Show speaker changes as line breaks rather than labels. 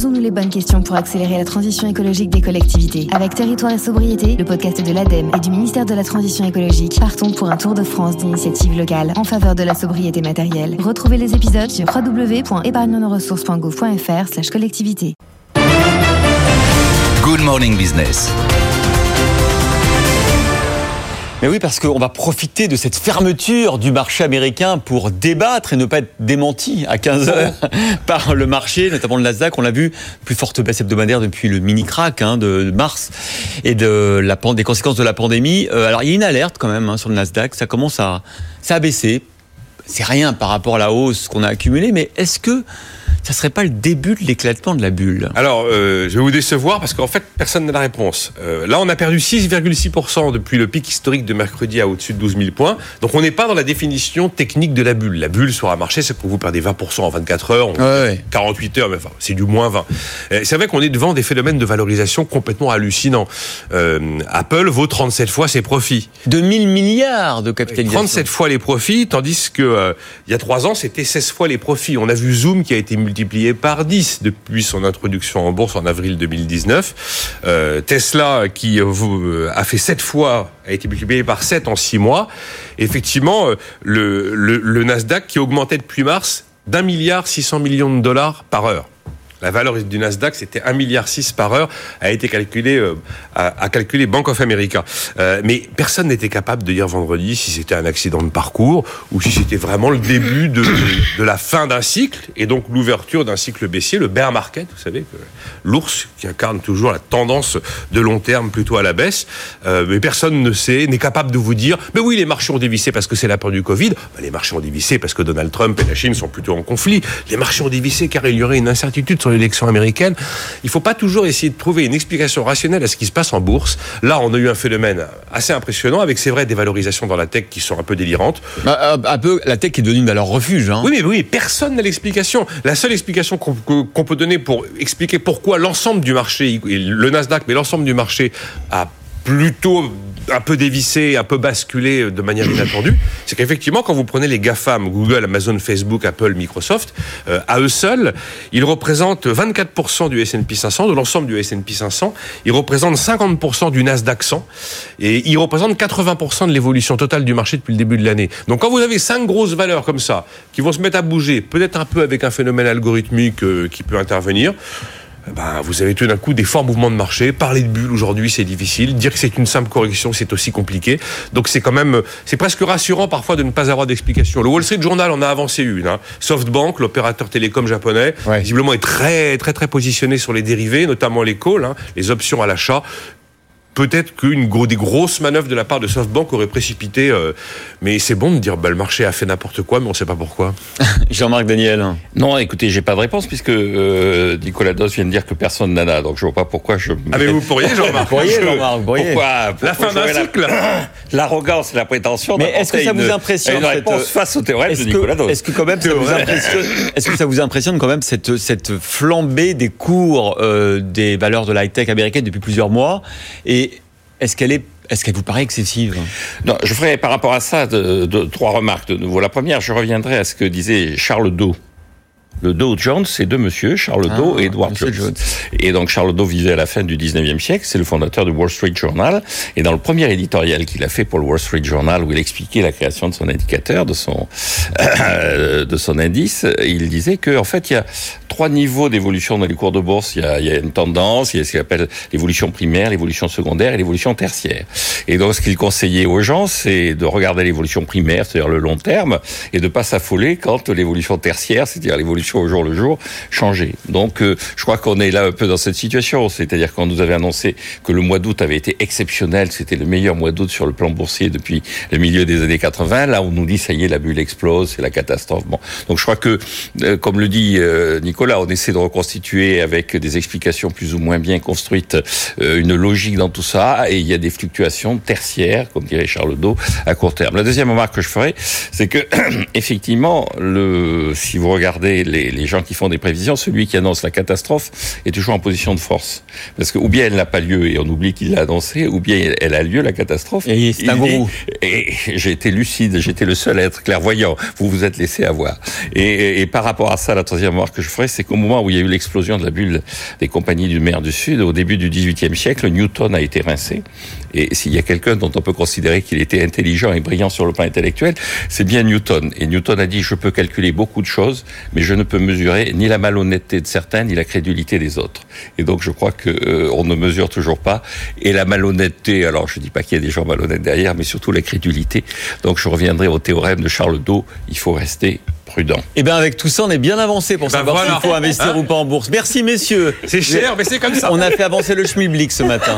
Posons-nous les bonnes questions pour accélérer la transition écologique des collectivités. Avec Territoire et Sobriété, le podcast de l'ADEME et du ministère de la Transition écologique, partons pour un tour de France d'initiatives locales en faveur de la sobriété matérielle. Retrouvez les épisodes sur www.épargnenosressources.gouv.fr/collectivité.
Good Morning Business.
Mais oui, parce qu'on va profiter de cette fermeture du marché américain pour débattre et ne pas être démenti à 15h par le marché, notamment le Nasdaq. On l'a vu, plus forte baisse hebdomadaire depuis le mini-crack de mars et des conséquences de la pandémie. Alors, il y a une alerte quand même sur le Nasdaq. Ça commence à baisser. C'est rien par rapport à la hausse qu'on a accumulée, mais est-ce que ça serait pas le début de l'éclatement de la bulle ?
Alors, je vais vous décevoir parce qu'en fait, personne n'a la réponse. Là, on a perdu 6,6% depuis le pic historique de mercredi à au-dessus de 12 000 points. Donc, on n'est pas dans la définition technique de la bulle. La bulle sur un marché, c'est quand vous perdez 20% en 24 heures, 48 heures, mais enfin, c'est du moins 20. C'est vrai qu'on est devant des phénomènes de valorisation complètement hallucinants. Apple vaut 37 fois ses profits.
2 000 milliards de capitalisation.
37 fois les profits, tandis que il y a 3 ans, c'était 16 fois les profits. On a vu Zoom qui a été multiplié par 10 depuis son introduction en bourse en avril 2019. Tesla qui a fait 7 fois, a été multiplié par 7 en 6 mois. Et effectivement, le Nasdaq qui augmentait depuis mars d'1,6 milliard par heure. La valeur du Nasdaq, c'était 1,6 milliard par heure, a été calculé Bank of America. Mais personne n'était capable de dire vendredi si c'était un accident de parcours ou si c'était vraiment le début de la fin d'un cycle et donc l'ouverture d'un cycle baissier, le bear market, vous savez, l'ours qui incarne toujours la tendance de long terme plutôt à la baisse. Mais personne n'est capable de vous dire, mais oui, les marchés ont dévissé parce que c'est la peur du Covid. Les marchés ont dévissé parce que Donald Trump et la Chine sont plutôt en conflit. Les marchés ont dévissé car il y aurait une incertitude sur l'élection américaine. Il ne faut pas toujours essayer de trouver une explication rationnelle à ce qui se passe en bourse. Là, on a eu un phénomène assez impressionnant avec, c'est vrai, des valorisations dans la tech qui sont un peu délirantes.
Un peu, la tech est devenue une valeur refuge.
Oui, personne n'a l'explication. La seule explication qu'on peut donner pour expliquer pourquoi l'ensemble du marché, le Nasdaq, mais l'ensemble du marché a plutôt un peu dévissé, un peu basculé de manière inattendue, c'est qu'effectivement, quand vous prenez les GAFAM, Google, Amazon, Facebook, Apple, Microsoft, à eux seuls, ils représentent 24% du S&P 500, de l'ensemble du S&P 500, ils représentent 50% du Nasdaq 100, et ils représentent 80% de l'évolution totale du marché depuis le début de l'année. Donc quand vous avez 5 grosses valeurs comme ça, qui vont se mettre à bouger, peut-être un peu avec un phénomène algorithmique qui peut intervenir, vous avez tout d'un coup des forts mouvements de marché. Parler de bulle aujourd'hui, c'est difficile. Dire que c'est une simple correction, c'est aussi compliqué. Donc c'est presque rassurant parfois de ne pas avoir d'explication. Le Wall Street Journal en a avancé une. SoftBank, l'opérateur télécom japonais, visiblement est très très très positionné sur les dérivés, notamment les calls, les options à l'achat. Peut-être des grosses manœuvres de la part de SoftBank auraient précipité, mais c'est bon de dire le marché a fait n'importe quoi, mais on ne sait pas pourquoi.
Jean-Marc Daniel.
Non, écoutez, j'ai pas de réponse puisque Nicolas Dos vient de dire que personne n'en a, donc je vois pas pourquoi je.
Ah mais vous pourriez, Jean-Marc.
Pourquoi
la fin d'un cycle.
L'arrogance et la prétention.
Mais est-ce que ça vous impressionne
une réponse face au théorème de Nicolas Dos?
Est-ce que quand même ça vous impressionne quand même cette flambée des cours des valeurs de l'high-tech américaine depuis plusieurs mois et est-ce qu'elle vous paraît excessive ?
Non, je ferai par rapport à ça 3 remarques de nouveau. La première, je reviendrai à ce que disait Charles Dow. Le Dow Jones, c'est 2 monsieur, Charles Dow et Edward Jones. Et donc Charles Dow vivait à la fin du 19e siècle, c'est le fondateur du Wall Street Journal. Et dans le premier éditorial qu'il a fait pour le Wall Street Journal, où il expliquait la création de son indicateur, de son indice, il disait que en fait il y a 3 niveaux d'évolution dans les cours de bourse. Il y a une tendance, il y a ce qu'il appelle l'évolution primaire, l'évolution secondaire et l'évolution tertiaire. Et donc ce qu'il conseillait aux gens, c'est de regarder l'évolution primaire, c'est-à-dire le long terme, et de pas s'affoler quand l'évolution tertiaire, c'est-à-dire l'évolution au jour le jour, changeait. Donc je crois qu'on est là un peu dans cette situation, c'est-à-dire qu'on nous avait annoncé que le mois d'août avait été exceptionnel, c'était le meilleur mois d'août sur le plan boursier depuis le milieu des années 80. Là, on nous dit ça y est, la bulle explose, c'est la catastrophe. Bon, donc je crois que, comme le dit Nicolas, on essaie de reconstituer avec des explications plus ou moins bien construites une logique dans tout ça, et il y a des fluctuations tertiaires, comme dirait Charles Dow, à court terme. La deuxième remarque que je ferai, c'est que effectivement, si vous regardez les gens qui font des prévisions, celui qui annonce la catastrophe est toujours en position de force. Parce que ou bien elle n'a pas lieu et on oublie qu'il l'a annoncé, ou bien elle a lieu, la catastrophe.
Et c'est un gourou.
Et j'ai été lucide, j'étais le seul à être clairvoyant. Vous vous êtes laissé avoir. Et par rapport à ça, la troisième remarque que je ferai, c'est qu'au moment où il y a eu l'explosion de la bulle des compagnies du mer du Sud, au début du XVIIIe siècle, Newton a été rincé. Et s'il y a quelqu'un dont on peut considérer qu'il était intelligent et brillant sur le plan intellectuel, c'est bien Newton. Et Newton a dit, je peux calculer beaucoup de choses, mais je ne peux mesurer ni la malhonnêteté de certains, ni la crédulité des autres. Et donc, je crois que on ne mesure toujours pas. Et la malhonnêteté, alors je dis pas qu'il y a des gens malhonnêtes derrière, mais surtout la crédulité. Donc, je reviendrai au théorème de Charles Daux, il faut rester prudent.
Et bien avec tout ça, on est bien avancé pour savoir s'il faut investir ou pas en bourse. Merci messieurs.
C'est cher, mais c'est comme ça.
On a fait avancer le schmilblick ce matin.